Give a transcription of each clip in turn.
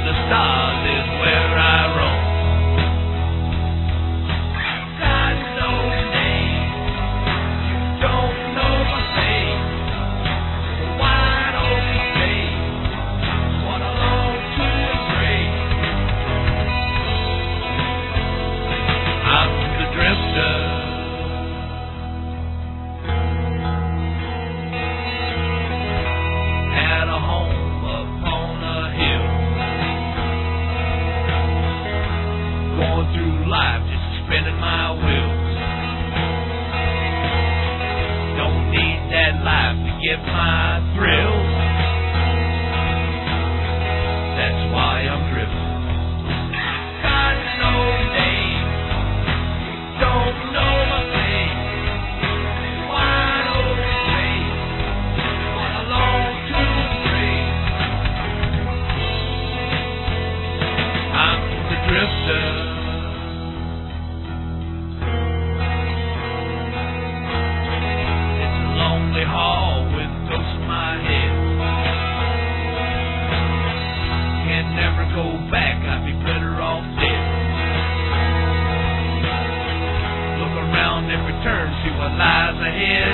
the stars is where I roam. Got no name, you don't know my face. The wide open space, what I long to embrace. I'm the drifter. At a home upon a hill, going through life just spinning my wheels. Don't need that life to get my thrills. That's why I'm drifting. Got no name, don't know my face. Wide open space, what I long to embrace. I'm the drifter. It's a lonely hall with ghosts in my head. Can never go back, I'd be better off dead. Look around every turn, see what lies ahead.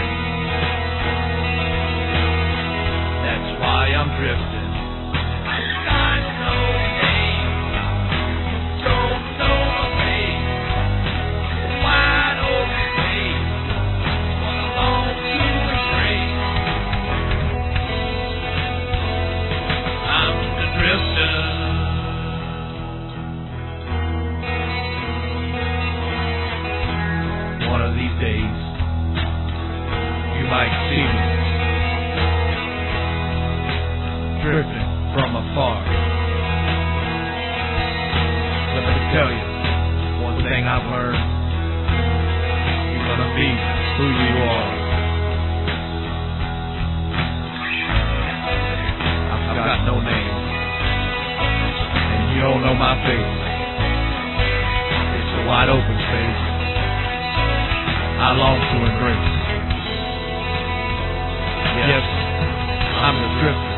That's why I'm drifting. Got no name, don't know my face. Wide open space, what I long to embrace. I'm the drifter. One of these days, you might see me drifting from afar. Let me tell you one thing I've learned: you're gonna be who you are. I've got no name, and you don't know my face. It's a wide open space I long to embrace. Yes, I'm the drifter.